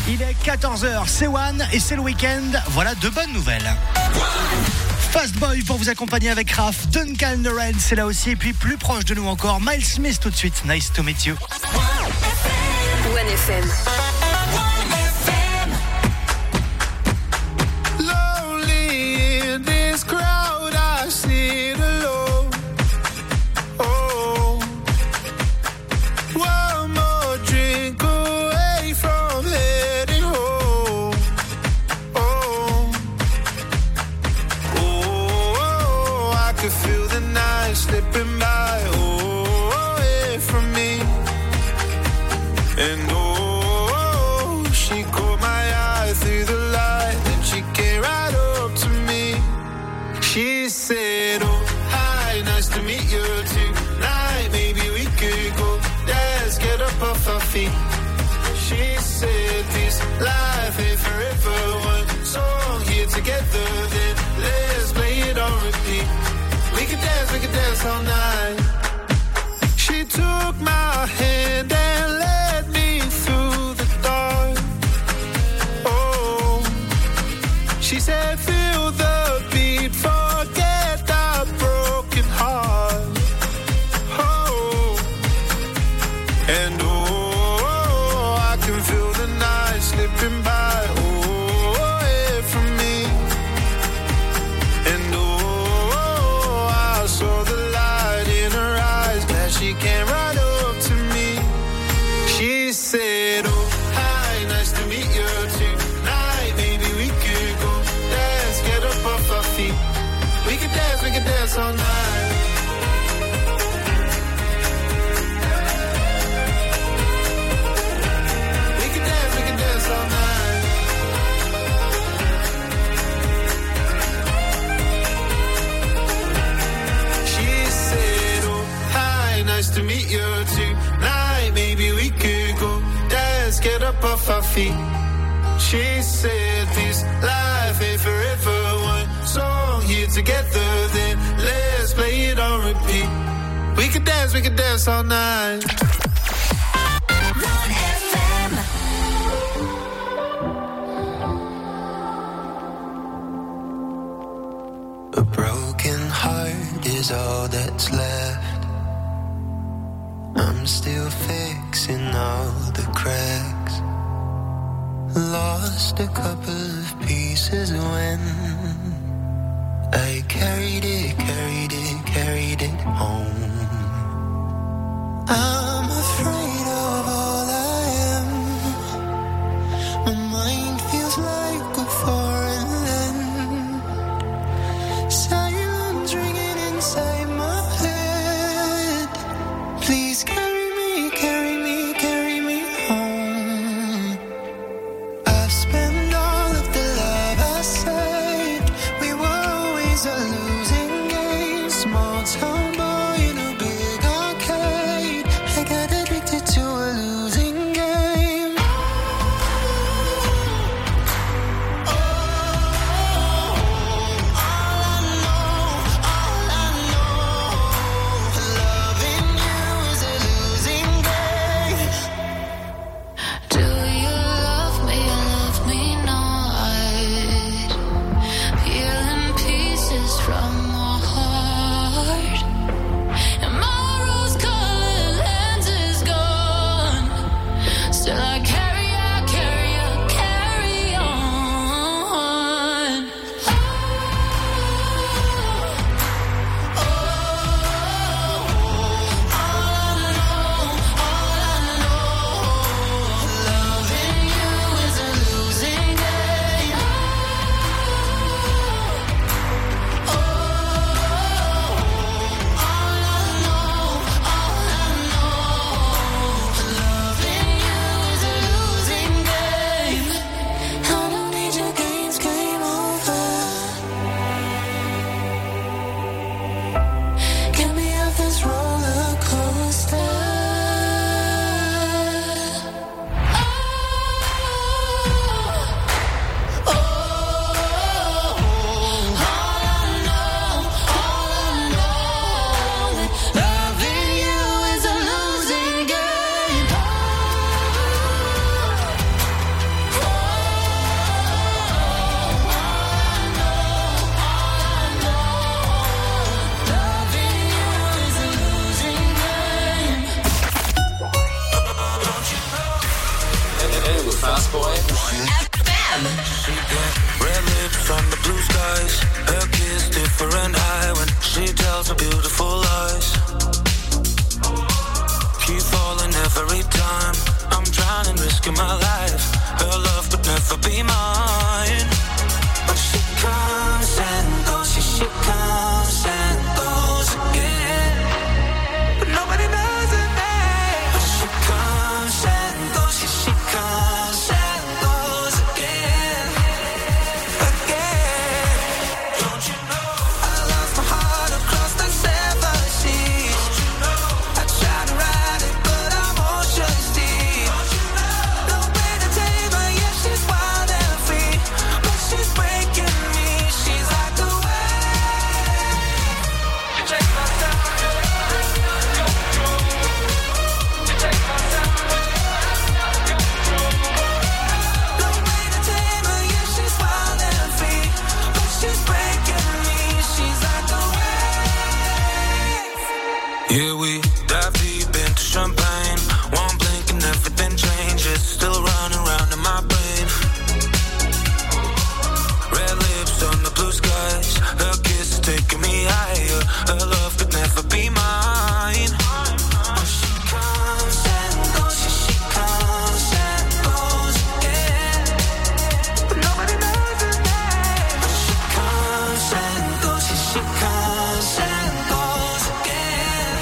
Il est 14h, c'est One et c'est le week-end. Voilà de bonnes nouvelles. Fast Boy pour vous accompagner avec Raph. Duncan Lawrence c'est là aussi. Et puis plus proche de nous encore, Miles Smith tout de suite. Nice to meet you. One FM. Slipping by, away from me. And she caught my eye through the light. Then she came right up to me. She said, oh, hi, nice to meet you tonight. Maybe we could go dance, get up off our feet. She said, this life ain't forever. One song here together, then let's play it on repeat. We could dance all night. She took my hand and led me through the dark. Oh, she said, feel the beat, forget that broken heart. Oh, and I can feel the night slipping by, away from me. And I saw the light in her eyes, glad she came right up to me. She said, oh, hi, nice to meet you tonight. Maybe we could go dance, get up off our feet. We could dance all night. We could dance all night. She said, oh, hi, nice to meet you tonight. Maybe we could go dance, get up off our feet. She said, this life ain't forever. One song here together, then let's play it on repeat. We could dance all night. A broken heart is all that's left. I'm still fixing all the cracks. Lost a couple of pieces when I carried it home. I'm afraid of all I am. My mind feels like a foreign land. Silence ringing inside my head. Please carry me home. I've spent all of the love I saved. We were always a losing game. Small town boy in a big arcade. boy. FM. She got red lips on the blue skies. Her kiss different eye when she tells her beautiful lies. Keep falling every time. I'm drowning, risking my life. Her love could never be mine. But she comes and goes, she comes and goes again. But nobody knows her name. But she comes and goes, she comes and goes again. Again. Don't you know I lost my heart across the seven seas? Don't you know I tried to ride it, but I'm oceans deep. Don't you know no way to tame her, yeah, she's wild and free. But she's breaking me, she's like the wave. You take my time, control. You take my time, control. No way to tame her, yeah, she's wild and free. But she's breaking me, she's like the wave. Yeah, we dive deep into champagne. One blink and everything changes. Still running round in my brain. Red lips on the blue skies. Her kiss is taking me higher. Her love could never be mine. But she comes and goes, she comes and goes again. But nobody knows her name. But she comes and goes, she comes and goes again.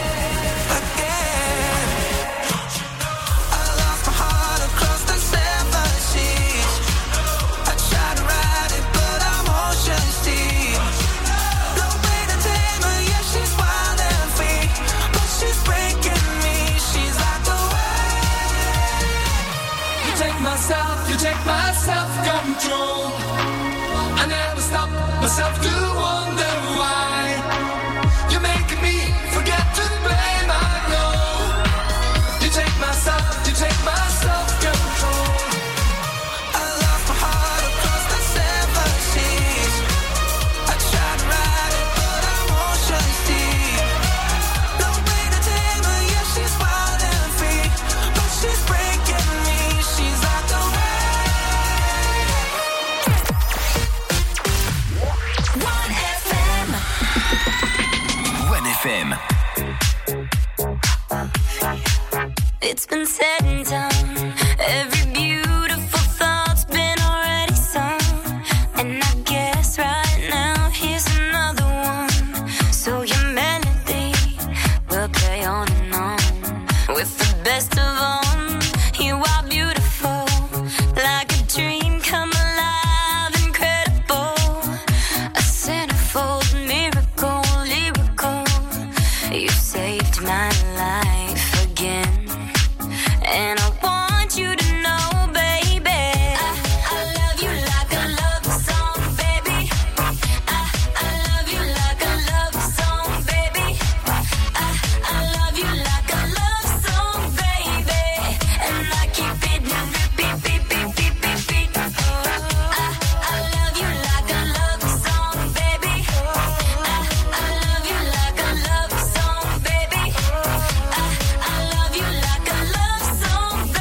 Again. Don't you know I lost my heart across the seven seas? I tried to ride it, but I'm oceans deep. No way to tame her, yeah, she's wild and free. But she's breaking me, she's like the wave. You take my self-control. I never stop myself to wonder why. You're making me forget to blame, I know. You take my self-control. I lost my heart across the seven seas. I tried to ride it, but I'm oceans deep. No way to tame her, yeah, she's wild and free. But she's breaking me, she's like the wave. 1FM. It's been said and done. Every beautiful thought's been already sung. And I guess right now here's another one. So your melody will play on and on. With the best of on, you are beautiful. Like a dream come alive, incredible. A centerfold miracle, lyrical. You saved my life again. And I want you to know, baby, I love you like a love song, baby. I love you like a love song, baby. I love you like a love song, baby. And I keep it on repeat, beep, beep, beep, beep, beep. I love you like a love song, baby. I love you like a love song, baby. I love you like a love song,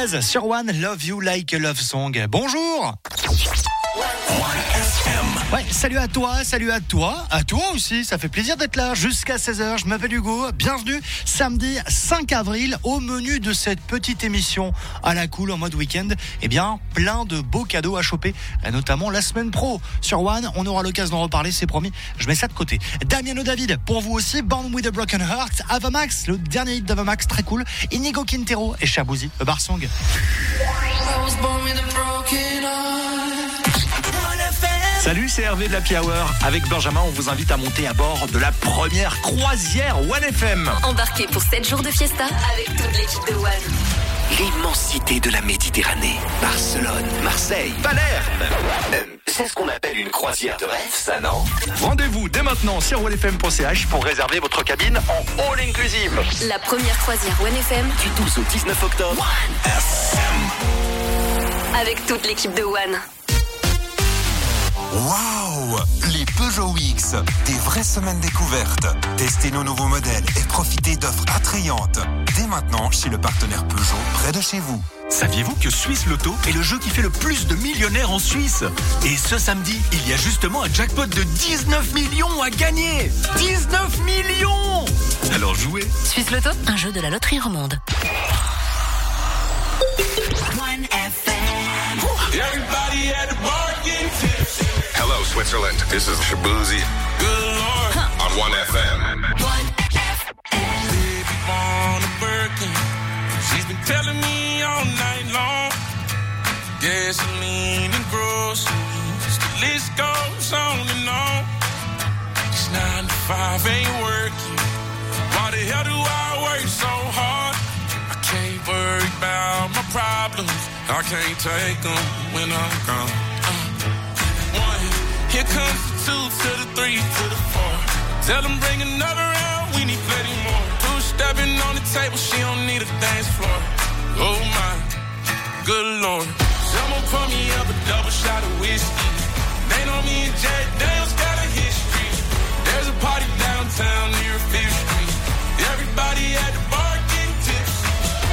Lopez sur One, Love You Like a Love Song. Bonjour. Ouais, salut à toi aussi, ça fait plaisir d'être là jusqu'à 16h. Je m'appelle Hugo, bienvenue samedi 5 avril au menu de cette petite émission à la cool en mode week-end. Eh bien, plein de beaux cadeaux à choper, notamment la semaine pro sur One. On aura l'occasion d'en reparler, c'est promis. Je mets ça de côté. Damiano David, pour vous aussi, Born with a Broken Heart, Avamax, le dernier hit d'Avamax, très cool. Inigo Quintero et Shabuzi, le bar song. Salut, c'est Hervé de l'Happy Hour. Avec Benjamin, on vous invite à monter à bord de la première croisière One FM. Embarquez pour 7 jours de fiesta avec toute l'équipe de One. L'immensité de la Méditerranée. Barcelone, Marseille, Palerme. C'est ce qu'on appelle une croisière de rêve, ça, non? Rendez-vous dès maintenant sur onefm.ch pour réserver votre cabine en all inclusive. La première croisière One FM Du 12 au 19 octobre. One FM. avec toute l'équipe de One. Waouh! Les Peugeot X, des vraies semaines découvertes. Testez nos nouveaux modèles et profitez d'offres attrayantes. Dès maintenant, chez le partenaire Peugeot, près de chez vous. Saviez-vous que Suisse Loto est le jeu qui fait le plus de millionnaires en Suisse? Et ce samedi, il y a justement un jackpot de 19 millions à gagner! 19 millions! Alors jouez! Suisse Loto, un jeu de la loterie romande. One FM. Everybody at the bar getting tipsy. Hello, Switzerland. This is Shabuzi. Good Lord. On One FM. One FM. Baby on a Birkin. She's been telling me all night long. Gasoline and groceries. The list goes on and on. It's 9 to 5, ain't working. Why the hell do I work so hard? I can't worry about my problems. I can't take them when I'm gone. Here comes the 2 to the 3 to the 4. Tell them bring another round, we need plenty more. 2 stepping on the table, she don't need a dance floor. Oh my, good Lord. Someone pour me up a double shot of whiskey. They know me and Jack Daniels got a history. There's a party downtown near 5th Street. Everybody at the bar getting tipsy.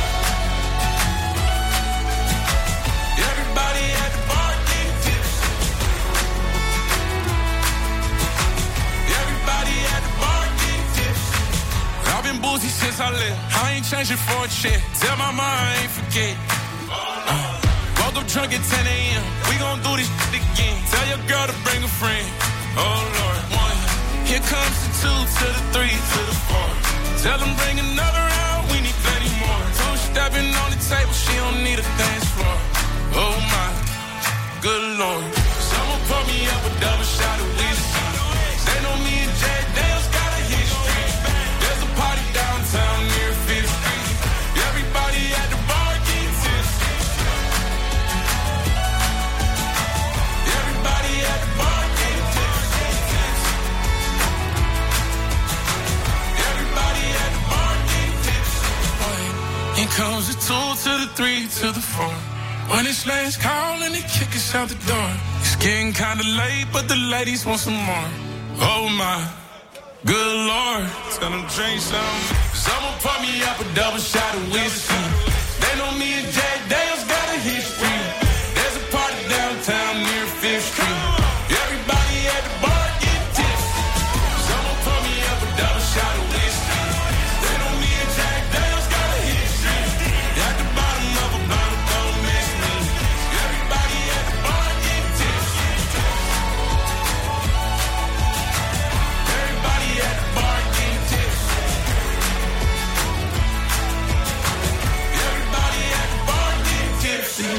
Everybody at the bar getting tipsy. Everybody at the bar getting tipsy. I've been boozy since I left. I ain't changing for a check. Tell my mom I ain't forget. Woke up drunk at 10 a.m. We gon' do this shit again. Tell your girl to bring a friend. Oh Lord, 1. Here comes the 2 to the 3 to the 4. Tell them bring another round. We need plenty more. 2 stepping on the table. She don't need a dance floor. Oh my, good Lord. Someone pour me up a double shot of whiskey. They know me and Jack Daniels got a history. There's a party downtown near 5th Street. Everybody at the bar getting tipsy. Everybody at the bar getting tipsy. Everybody at the bar getting tipsy. Here comes the 2 to the 3 to the 4. When it's last call and they kick us out the door. It's getting kinda late, but the ladies want some more. Oh my, good Lord. Tell them drink some. Someone pour me up a double shot of whiskey. They know me and Jack Daniels got a history. There's a party downtown near 5th Street. Everybody at the bar getting tipsy. Someone pour me up a double shot of whiskey. They know me and Jack Daniels got a history. At the bottom of a bottle, don't miss me. Everybody at the bar getting tipsy. Everybody at the bar getting tipsy. Everybody at the bar getting tipsy.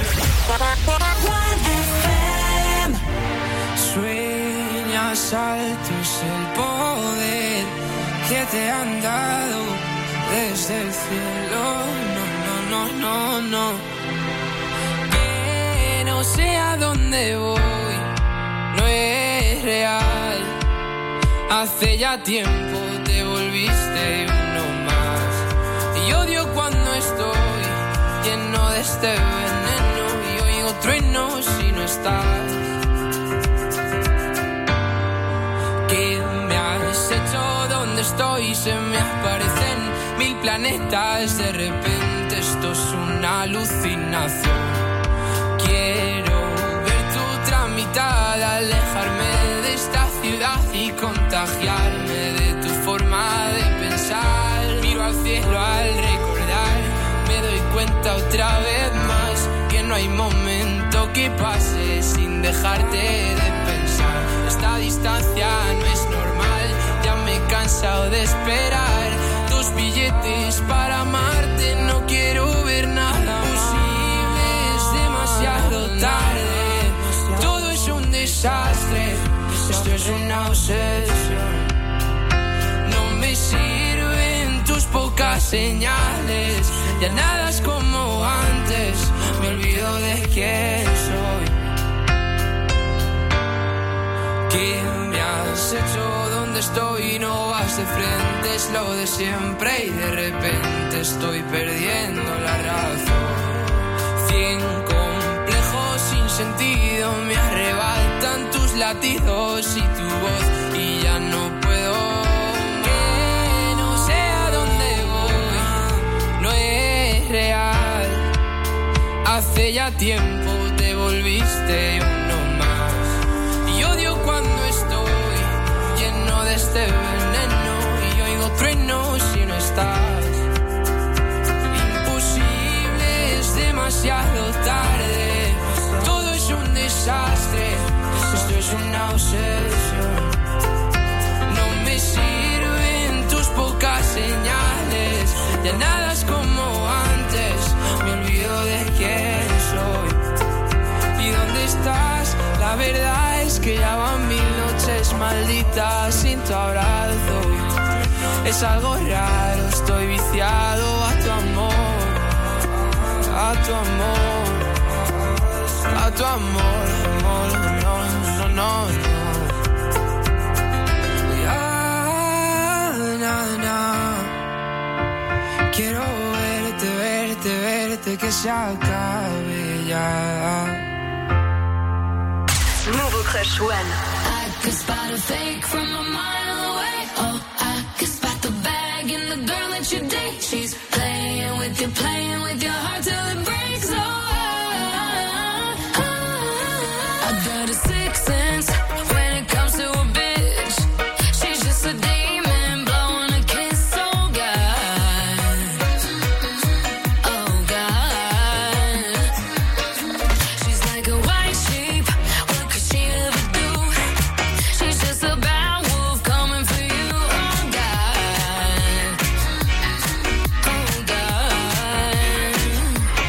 Sueñas altos el poder que te han dado desde el cielo. No. Que no sé a dónde voy, no es real. Hace ya tiempo te volviste uno más. Y odio cuando estoy lleno de este veneno y oigo truenos si no estás. ¿Qué me has hecho? ¿Dónde estoy? Se me aparecen 1000 planetas. De repente estoy esto es una alucinación. Quiero ver tu otra mitad, alejarme de esta ciudad y contagiarme de tu forma de pensar. Miro al cielo al recordar, me doy cuenta otra vez más que no hay momento que pase sin dejarte de pensar. Esta distancia no es normal, ya me he cansado de esperar. 2 billetes para amarte, no quiero ver nada posible, es demasiado tarde. Todo es un desastre, esto es una obsesión. No me sirven tus pocas señales, ya nada es como antes, me olvido de quién soy. ¿Qué me has hecho? ¿Dónde estoy? No vas de frente, es lo de siempre y de repente estoy perdiendo la razón. 100 complejos sin sentido me arrebatan tus latidos y tu voz y ya no puedo. Que no sé a dónde voy, no es real. Hace ya tiempo te volviste uno más y odio cuando estoy lleno de este veneno y oigo truenos si no estás. Imposible, es demasiado tarde, todo es un desastre, esto es una obsesión. No me sirven tus pocas señales, ya nada es como antes, me olvido de quién soy. ¿Y dónde estás? La verdad es que ya van 1000 noches malditas sin tu abrazo. Es algo raro, estoy viciado a tu amor, a tu amor, a tu amor, amor, no, no, no, no. Ya, na, na. Quiero verte, verte, verte, que se acabe ya. Nouveau Crush One. I could spot a fake from a mile away. Oh, I could spot the bag in the girl that you date. She's playing with your heart till it breaks. Oh, I got a sixth sense when it comes to a bitch. She's just a demon blowing a kiss. Oh God, oh God. She's like a white sheep. What could she ever do? She's just a bad wolf coming for you. Oh God, oh God.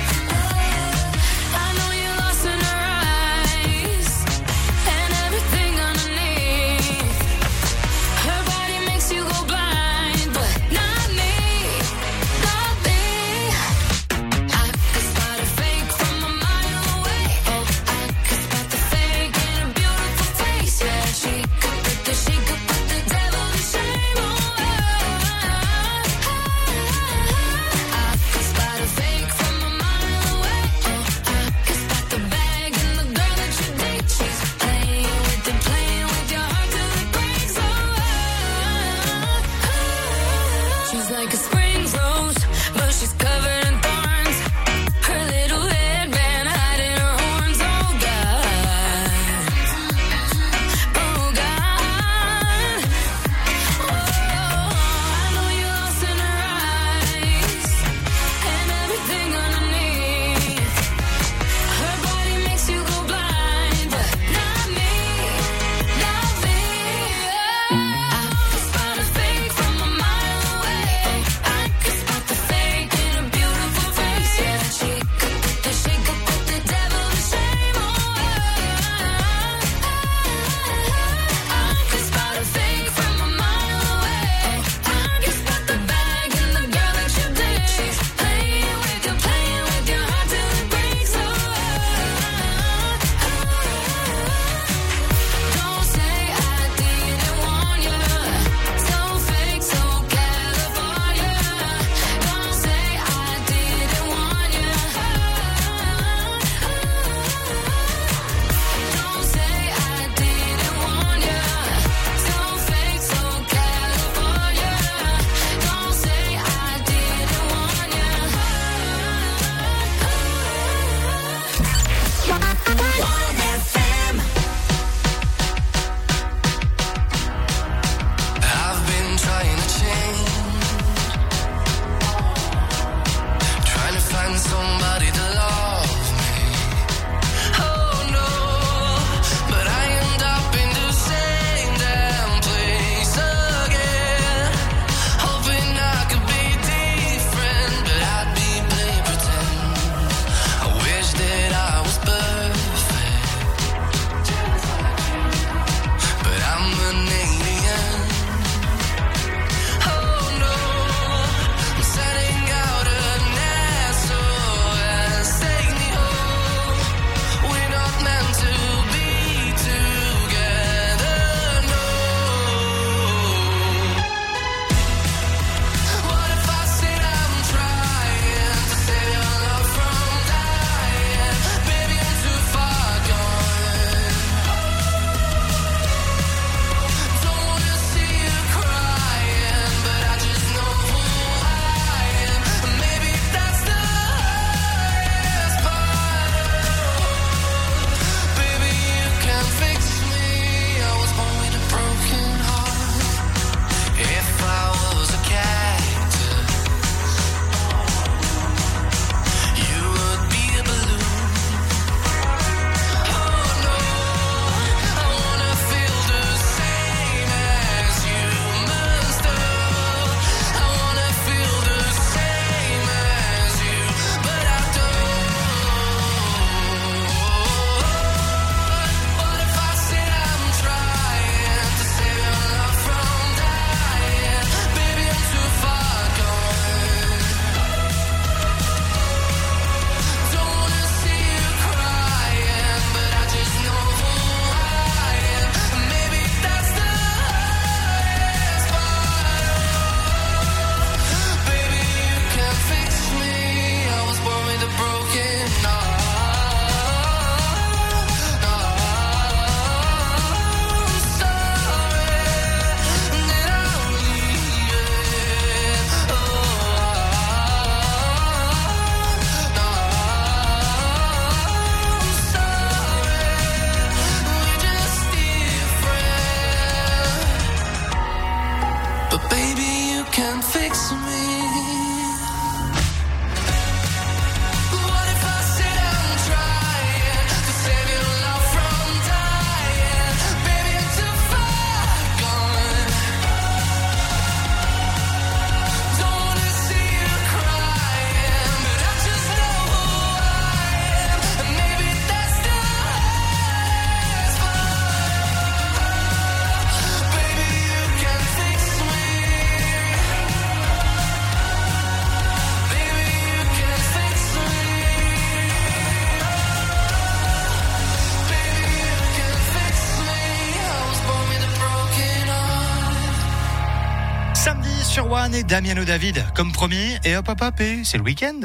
One et Damiano David, comme promis, et hop, et c'est le week-end.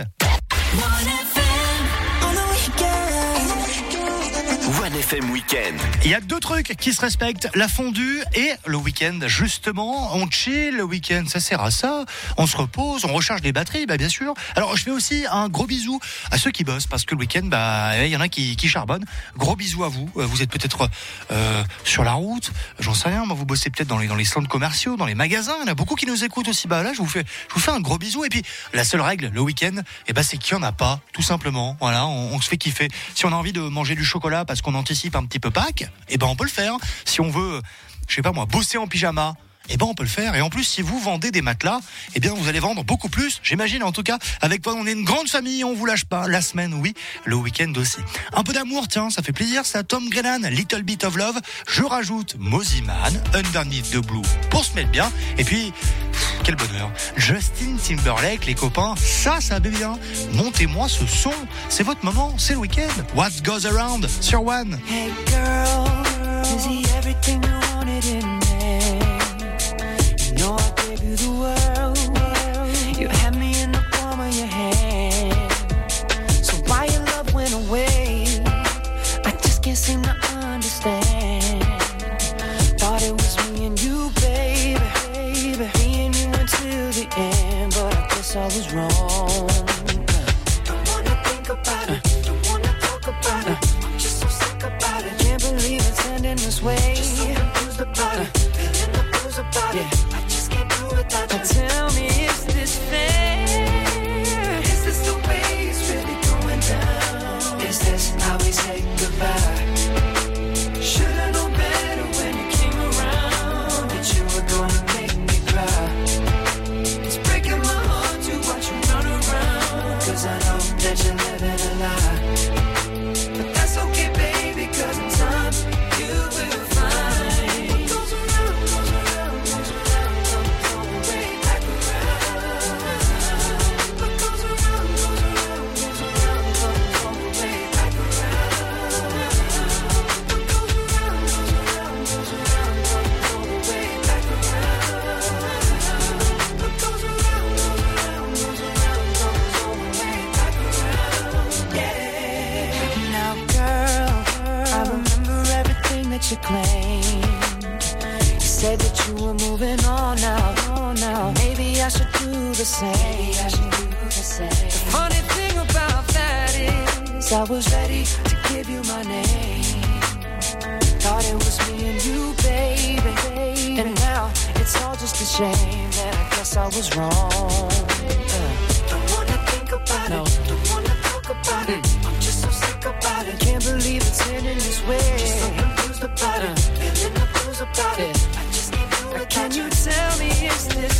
One FM Week-end. Il y a deux trucs qui se respectent, la fondue et le week-end. Justement, on chill le week-end, ça sert à ça. On se repose, on recharge les batteries, bien sûr. Alors, je fais aussi un gros bisou à ceux qui bossent, parce que le week-end, il y en a qui charbonnent. Gros bisou à vous. Vous êtes peut-être sur la route, j'en sais rien. Moi, vous bossez peut-être dans les centres commerciaux, dans les magasins. Il y en a beaucoup qui nous écoutent aussi. Là, je vous fais un gros bisou. Et puis, la seule règle, le week-end, c'est qu'il n'y en a pas, tout simplement. Voilà, on se fait kiffer. Si on a envie de manger du chocolat parce qu'on anticipe un petit peu Pâques, on peut le faire. Si on veut, bosser en pyjama, on peut le faire. Et en plus, si vous vendez des matelas, vous allez vendre beaucoup plus, j'imagine. En tout cas, avec toi, on est une grande famille, on vous lâche pas. La semaine, oui, le week-end aussi. Un peu d'amour, tiens, ça fait plaisir, ça. Tom Grennan, Little Bit of Love. Je rajoute Mosiman, Underneath the Blue, pour se mettre bien. Et puis, quel bonheur. Justin Timberlake, les copains, ça va bien. Montez-moi ce son. C'est votre moment, c'est le week-end. What Goes Around sur One. Hey girl, is he everything you wanted in me? You know I gave you the world. You had me in the palm of your hand. So why your love went away? I just can't seem to understand. Thought it was me and you, baby. Me and you until the end, but I guess I was wrong. Don't wanna think about it, don't wanna talk about it. I'm just so sick about it. Can't believe it's ending this way. Just so confused about it, feeling the blues about it. I just can't do without you. Tell me, is this fair? Is this the way it's really going down? Is this how we say goodbye? Should've known better when you came around that you were gonna make me cry. It's breaking my heart to watch you run around, 'cause I know that you're living a lie. But that's okay, baby, 'cause in time you will find. What goes around, goes around, goes around, comes all the way back around. What goes around, goes around, goes around, comes all the way back around. What goes around, goes around, goes around, comes all the way back around. What goes around, goes around, goes around, comes all the way back around. Yeah. Now, girl, I remember everything that you claimed. You said that you were moving on now. Maybe I should do the same. The funny thing about that is I was ready to give you my name. Thought it was me and you, baby. And now it's all just a shame that I guess I was wrong. Don't wanna think about it, don't wanna talk about it. I'm just so sick about it. Can't believe it's ending this way. Just so confused about it, feeling the blues about it. I just can't do it. Can you tell me, is this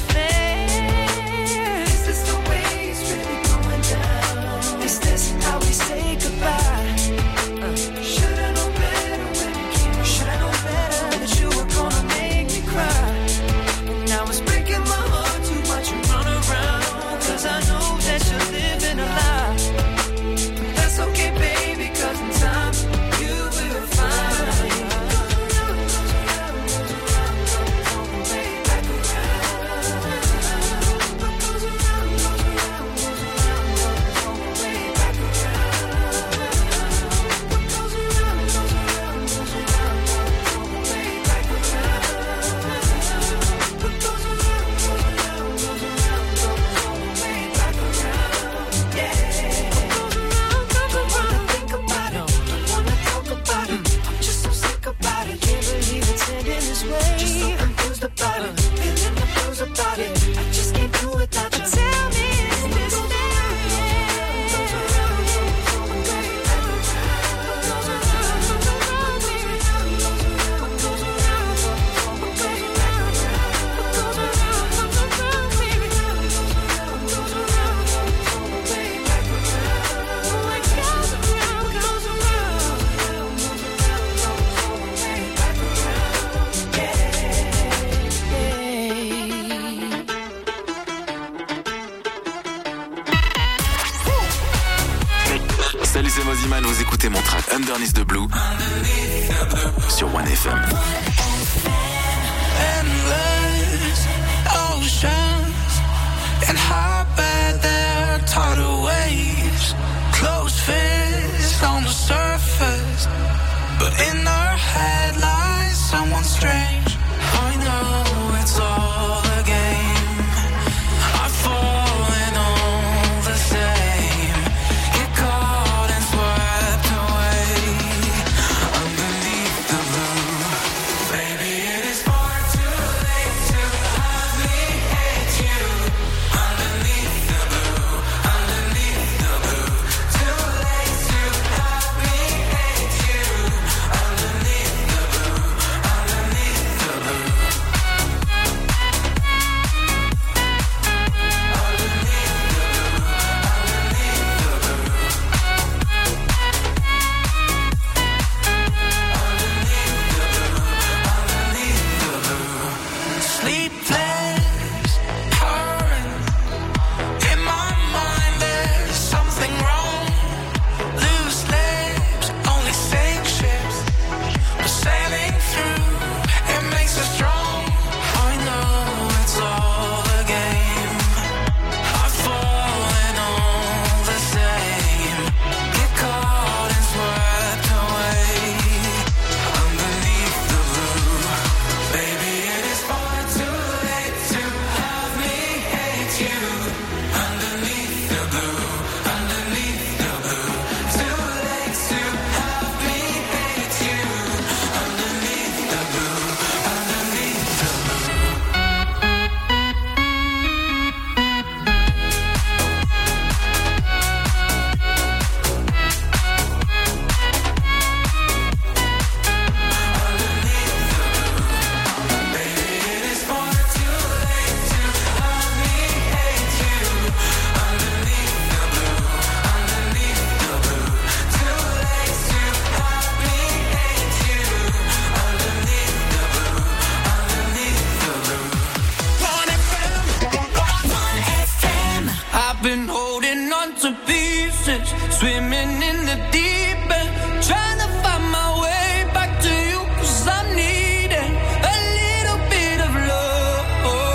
fair? Is this the way it's really going down? Is this how we say goodbye? Should've known better when you came. Should've known better that you were gonna make me cry. And now it's breaking my heart to watch you run around, 'cause I know that you're living a lie. But that's okay, baby, 'cause in time you will find. What goes around, goes around, goes around, comes all the way back around. What goes around, goes around, goes around, comes all the way back around. What goes around, goes around, goes around, comes all the way back around. What goes around, goes around, goes around, comes all the way back around. Yeah. What goes around, don't wanna think about it, don't wanna talk about it. I'm just so sick about it. Can't believe it's ending this way. Just so confused about it, feeling the blues about it. I just can't do it without you. Tell me, is this fair? Goes around, goes all the way back around. Goes around, goes around, baby. Goes around, goes around, goes all the way back around. Goes around, goes around, baby. Goes around, goes around, goes all the way back around. What goes around, goes around, goes around, goes all the way back around. Yeah. Salut, c'est Mosiman, vous écoutez mon track Underneath the Blue sur One FM. Endless ocean and how bad their tidal waves. Closed fist on the surface, but in her head lies someone strange. I know it's all a game. I've fallen all the same. Get caught and swept away underneath the blue. Baby, it is far too late to have me hate you. Underneath the blue, underneath the blue. Too late to have me hate you. Underneath the blue, underneath the blue. Sleepless, hurting. In my mind there's something wrong. Loose lips, only sink ships. But sailing through, it makes us strong. I know it's all a game. I've fallen all the same. Get caught and swept away underneath the blue. Baby, it is far too late to have me hate you. Underneath the blue, underneath the blue. Too late to have me hate you. Underneath the blue, underneath the blue. Baby, it is far too late to have me hate you. Underneath the blue, underneath the blue. Too late to have me hate you. Underneath the blue, underneath the blue. 1FM. I've been holding on to pieces, swimming in the deep end, trying to find my way back to you, 'cause I'm needing a little bit of love,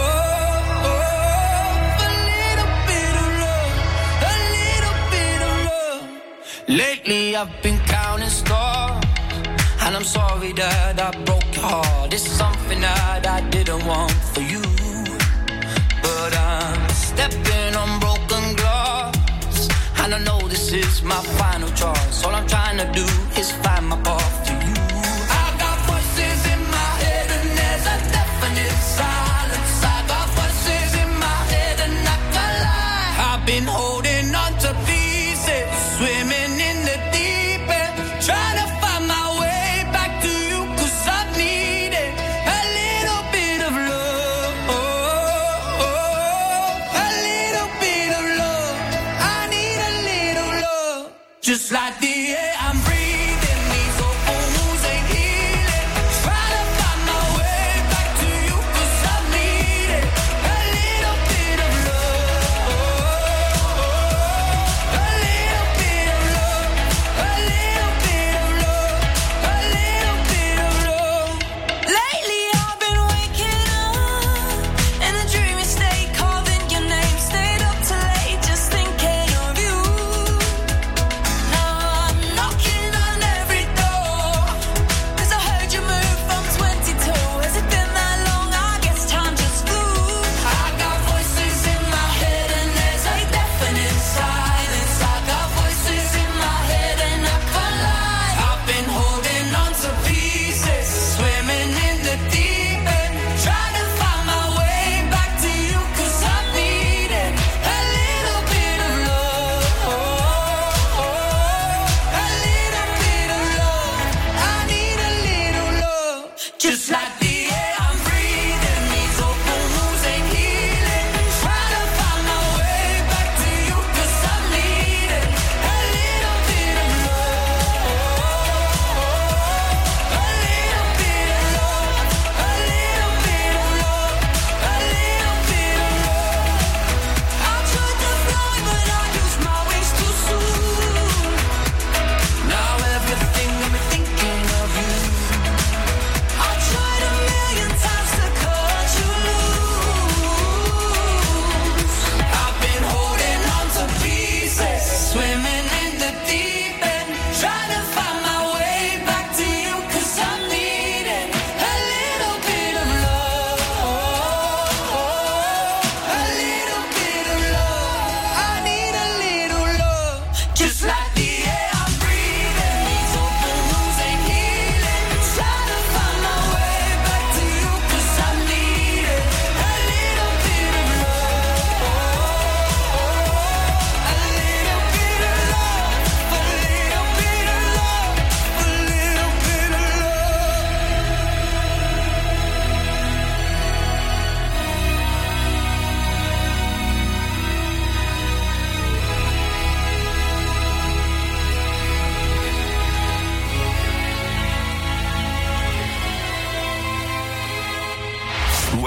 a little bit of love, a little bit of love. Lately I've been counting stars, and I'm sorry that I broke your heart. It's something that I didn't want for you, but I'm stepping on broken glass, and I know this is my final choice. All I'm trying to do is find my path to you. I got voices in my head and there's a definite silence. I got voices in my head and I can't lie. I've been holding on to pieces, swimming in the deep end, trying to find my way back to you, 'cause I've needed a little bit of love, a little bit of love. I need a little love, just like the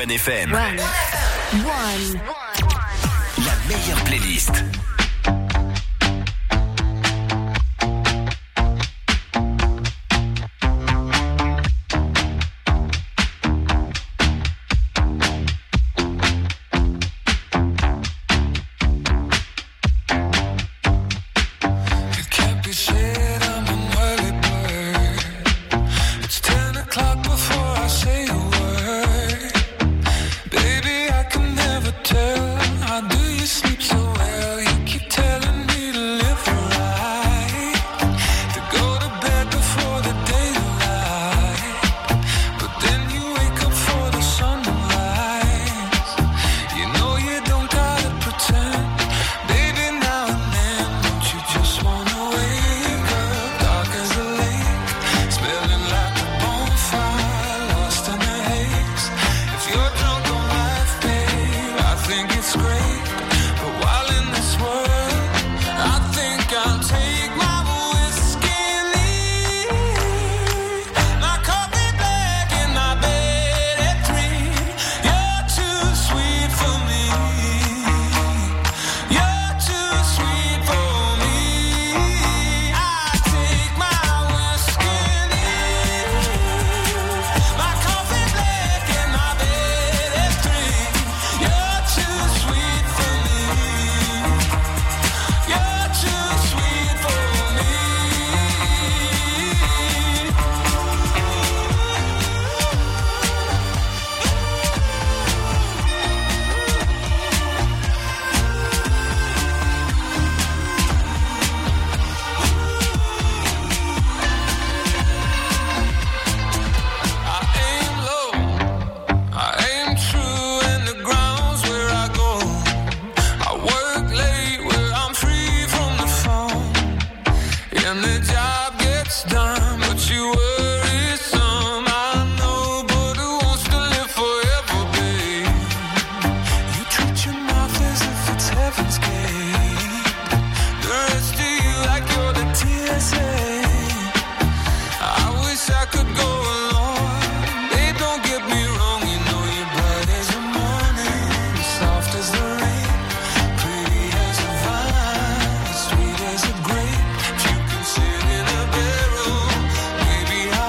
One FM. One. La meilleure playlist. Maybe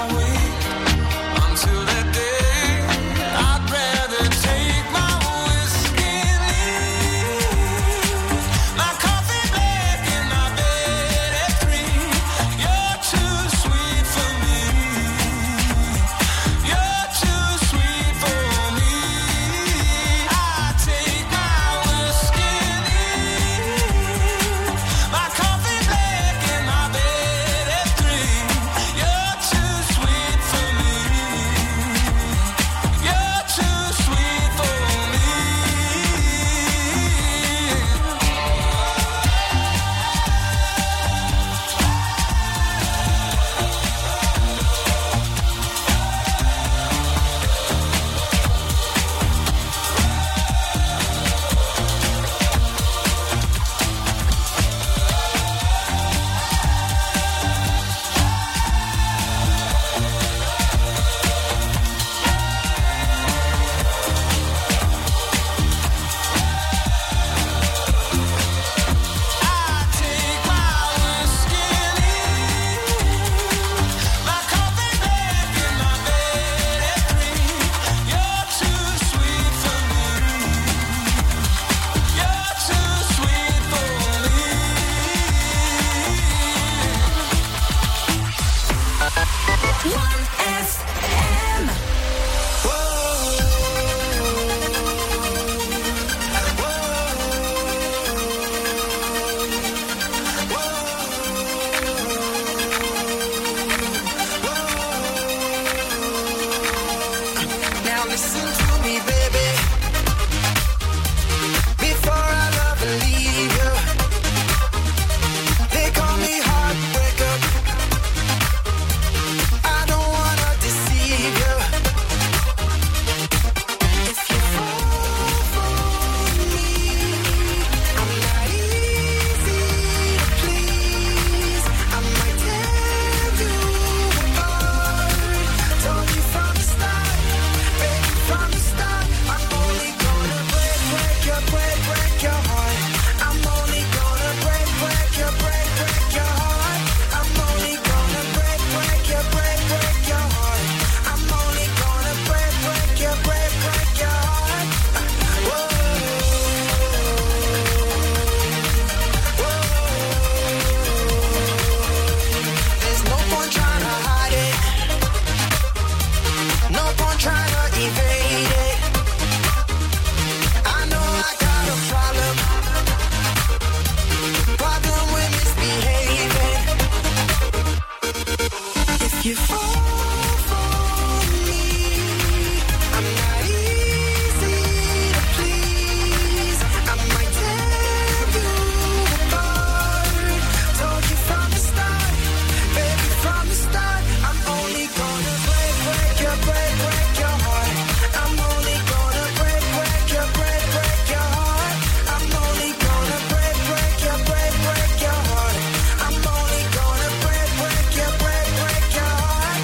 You fall for me. I'm not easy to please. I might tear you apart. Told you from the start, baby, from the start. I'm only gonna break your heart. I'm only gonna break your heart. I'm only gonna break your heart. I'm only gonna break your heart.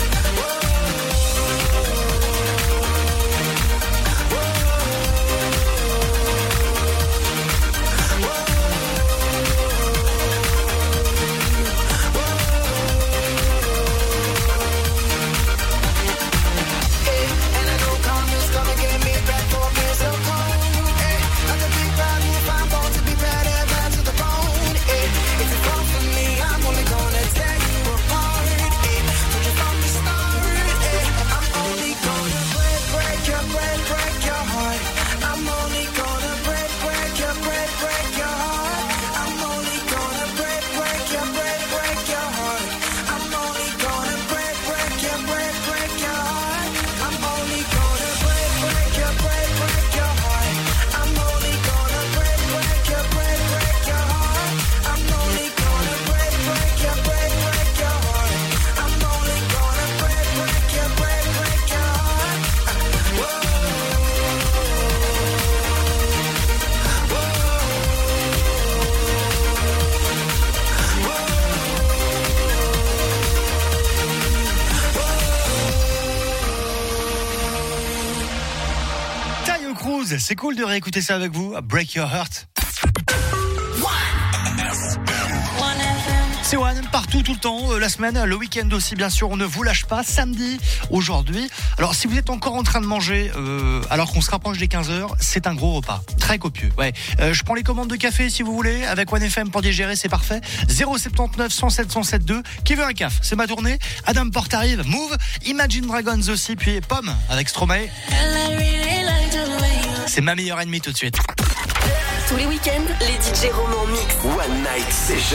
And I know karma's gonna get me back for being so cold. I could be proud if I'm born to be bad and bad to the bone. If you fall for me, I'm only gonna tear you apart. Told you from the start. I'm only gonna break your heart. I'm only gonna break your heart. I'm only gonna break your heart. I'm only gonna break your heart. I'm only gonna break your heart. I'm only gonna break your heart. I'm only gonna break your heart. I'm only gonna break your Tayo Cruz, c'est cool de réécouter ça avec vous. Break Your Heart. C'est One, partout, tout le temps, la semaine, le week-end aussi, bien sûr, on ne vous lâche pas. Samedi, aujourd'hui. Alors, si vous êtes encore en train de manger, alors qu'on se rapproche des 15h, c'est un gros repas. Très copieux, ouais. Je prends les commandes de café, si vous voulez, avec One FM pour digérer, c'est parfait. 079 107 107 Qui veut un caf? C'est ma tournée. Adam Porte arrive, Move, Imagine Dragons aussi, puis Pomme, avec Stromae. C'est ma meilleure ennemie tout de suite. Tous les week-ends, les DJ romans mix. One Night Session.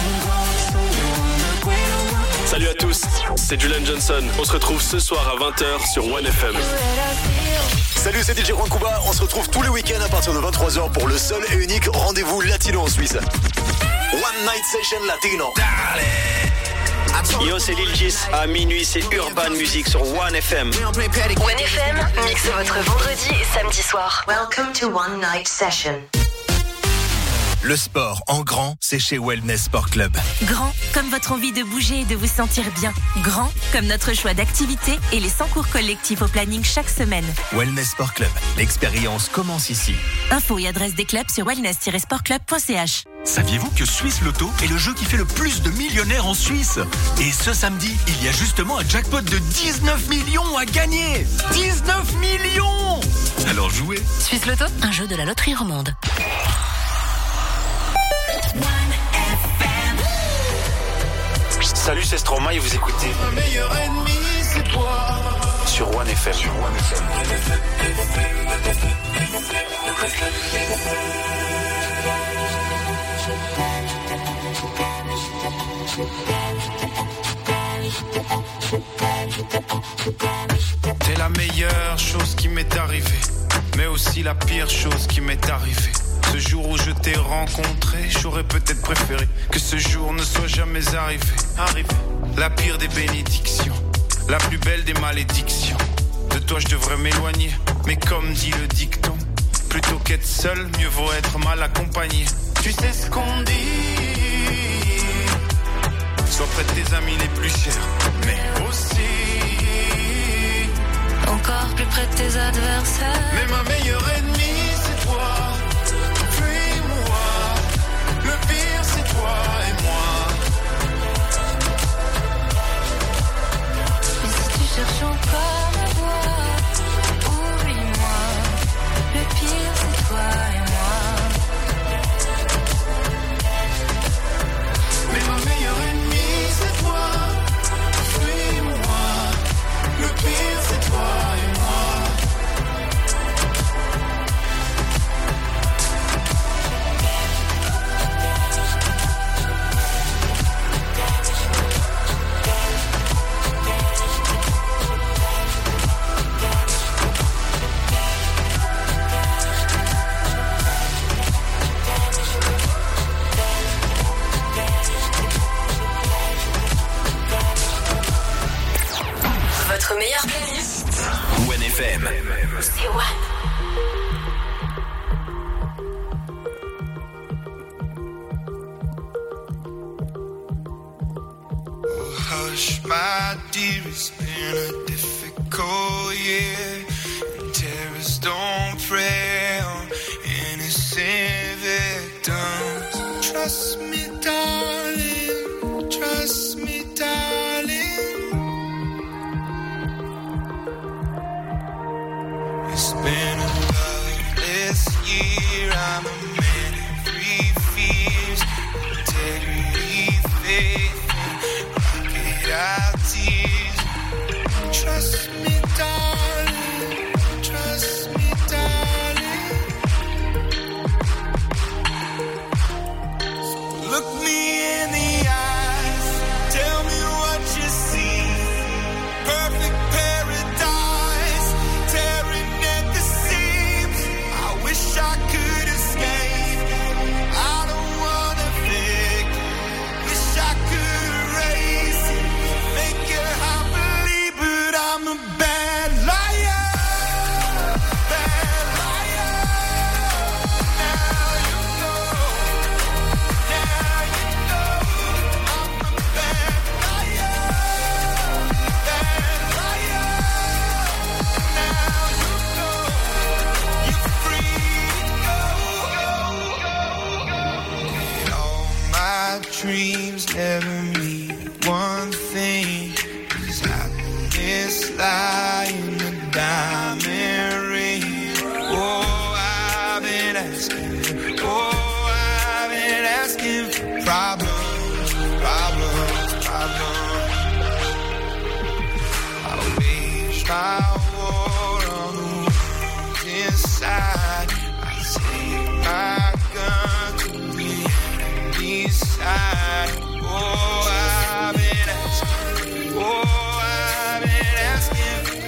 Salut à tous, c'est Julian Johnson. On se retrouve ce soir à 20h sur One FM. Salut, c'est DJ Juan Cuba. On se retrouve tous les week-ends à partir de 23h pour le seul et unique rendez-vous latino en Suisse. One Night Session Latino. Yo, c'est Lil Gis. À minuit, c'est Urban Music sur One FM. One FM, mixe votre vendredi et samedi soir. Welcome to One Night Session. Le sport en grand, c'est chez Wellness Sport Club. Grand comme votre envie de bouger et de vous sentir bien. Grand comme notre choix d'activités et les 100 cours collectifs au planning chaque semaine. Wellness Sport Club, l'expérience commence ici. Infos et adresse des clubs sur wellness-sportclub.ch. Saviez-vous que Suisse Loto est le jeu qui fait le plus de millionnaires en Suisse? Et ce samedi, il y a justement un jackpot de 19 millions à gagner. 19 millions! Alors jouez. Suisse Loto, un jeu de la loterie romande. Salut, c'est Stromae et vous écoutez Ma meilleure ennemie, c'est toi. Sur One FM. T'es la meilleure chose qui m'est arrivée, mais aussi la pire chose qui m'est arrivée. Ce jour où je t'ai rencontré, j'aurais peut-être préféré que ce jour ne soit jamais arrivé. La pire des bénédictions, la plus belle des malédictions. De toi je devrais m'éloigner, mais comme dit le dicton, plutôt qu'être seul, mieux vaut être mal accompagné. Tu sais ce qu'on dit, sois près de tes amis les plus chers, mais aussi encore plus près de tes adversaires. Mais ma meilleure ennemie, c'est toi. Fuis-moi. Le pire, c'est toi et moi. Et si tu cherches encore à voir, oublie-moi. Le pire, c'est toi et moi. Mais ma meilleure ennemie, c'est toi. Fuis-moi. Le pire, c'est toi et moi. Votre meilleure playlist. One FM. C'est One. Hush, my dear, it's been a difficult year. And terrorists don't prey on innocent victims. Trust me, darling. Trust me, darling. It's been a loveless year. I'm a man of three fears. Integrity, faith. Our tears. Trust me, darling. Trust me, darling. So look me in the eyes. Tell me what you see. Perfect paradise, tearing at the seams. I wish I could escape. I don't wanna think. Wish I could erase it. Make your heart believe, but I'm a bad liar. Bad liar. Now you know. Now you know. I'm a bad liar. Bad liar. Now you know. You're free to go. And all my dreams never mean one thing. Is happiness lie in the diamond ring? Oh, I've been asking. Oh, I've been asking for problems, problems, problems. I wage my war on the ones inside. I take my gun to the enemy's side. Oh, I've been asking. Oh, I've been asking for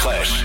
flesh.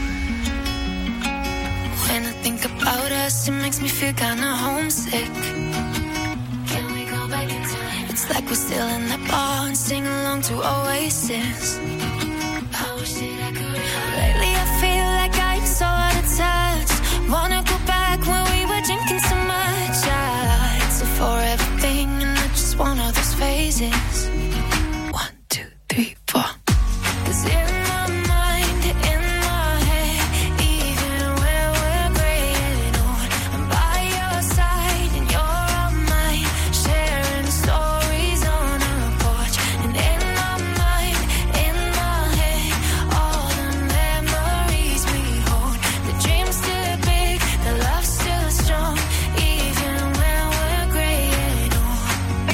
When I think about us, it makes me feel kinda homesick. Can we go back in time? It's like we're still in that bar and sing along to Oasis. I wish that I could. Lately I feel like I'm so out of touch. Wanna go back when we were drinking so much. It's a forever thing and I just want all those phases. 1, 2, 3, 4. 'Cause in my mind, in my head, even when we're gray and old, I'm by your side and you're on mine, sharing stories on our porch. And in my mind, in my head, all the memories we hold. The dream's still big, the love's still strong, even when we're gray and old.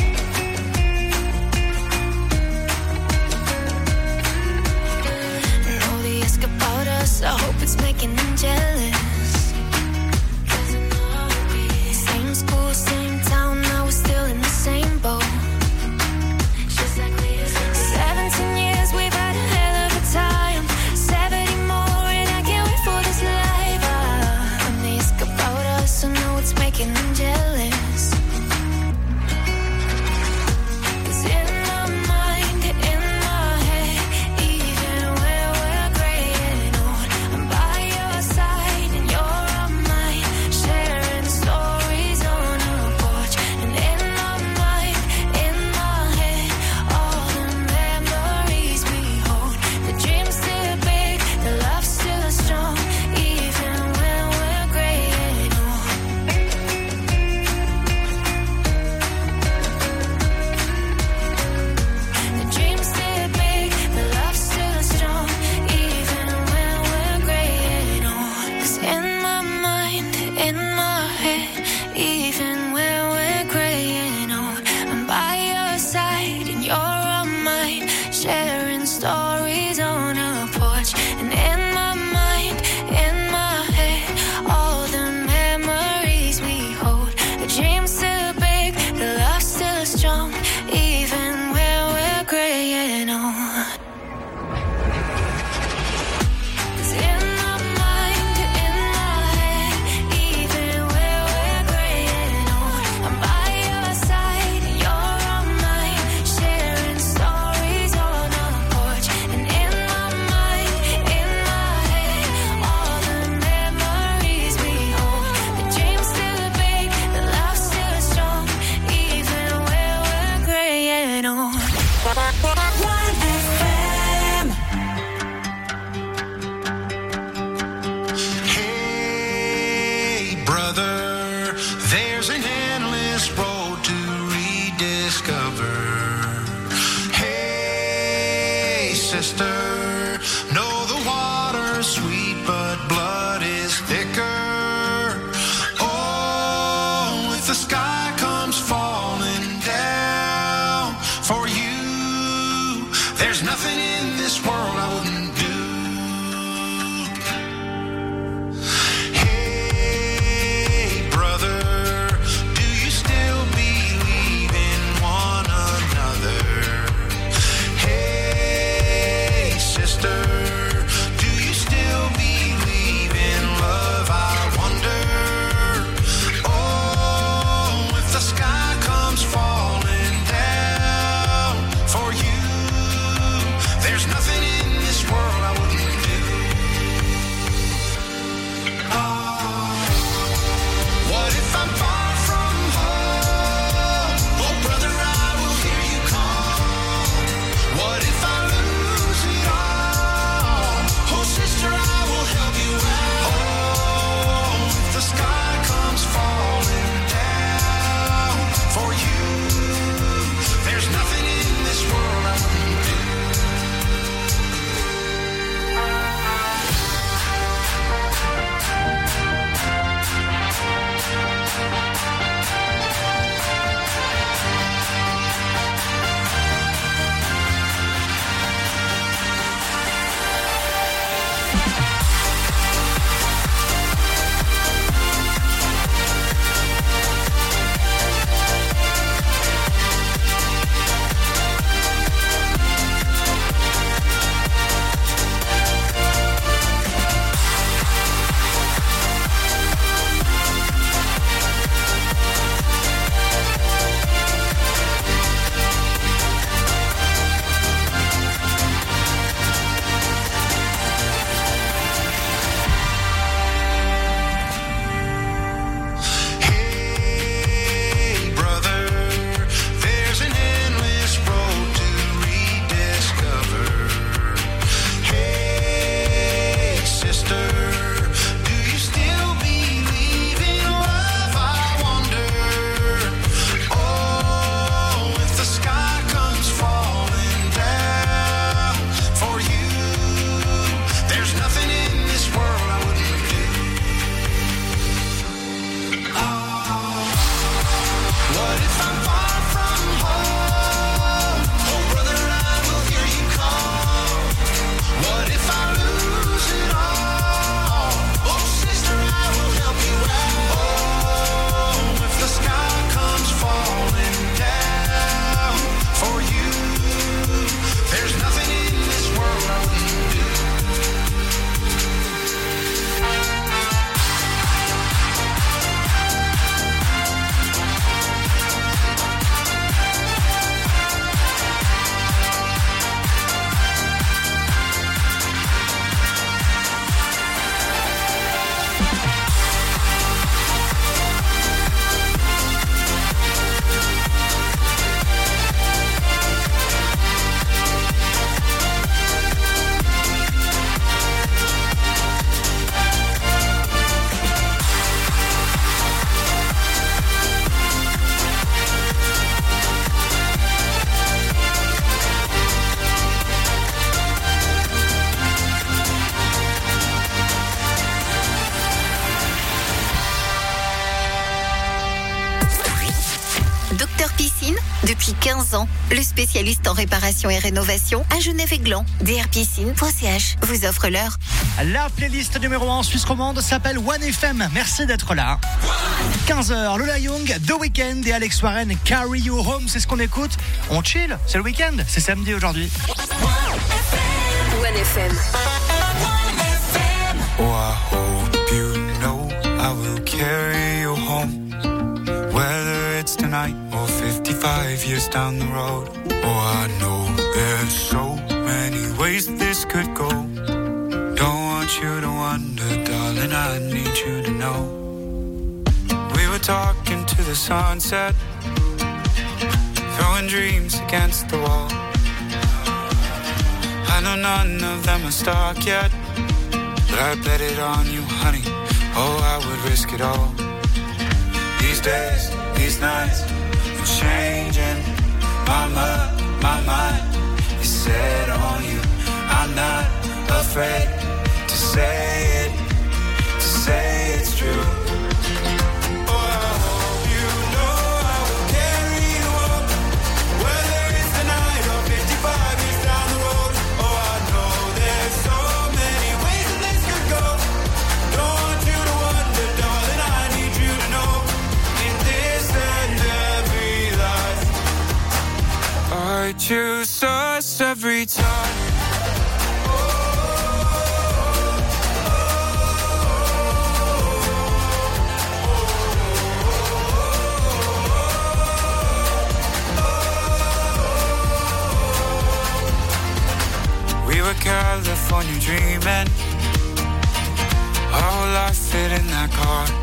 And all the ask about us, I hope it's making them jealous. 'Cause I know we same school, same town, now we're still in the same boat. Just like we used to be. 17 years, we've had a hell of a time. 70 more, and I can't wait for this life. And they ask about us, I know it's making them jealous. 'Cause in my mind, in my head, even when we're gray and old, I'm by your side Depuis 15 ans, le spécialiste en réparation et rénovation à Genève-et-Gland, drpiscine.ch vous offre l'heure. La playlist numéro 1 en Suisse romande s'appelle 1FM. Merci d'être là. 15h, Lola Young, The Weeknd et Alex Warren, Carry You Home, c'est ce qu'on écoute. On chill, c'est le week-end, c'est samedi aujourd'hui. 1FM. Oh, I hope you know I will carry you home. Whether it's tonight or 55 years down the road. Oh, I know there's so many ways this could go. Don't want you to wonder, darling, I need you to know. We were talking to the sunset, throwing dreams against the wall. I know none of them are stuck yet, but I bet it on you, honey. Oh, I would risk it all. These days, these nights, I'm changing. My mind is set on you. I'm not afraid to say it's true. I choose us every time. We were California dreaming, our whole life fit in that car.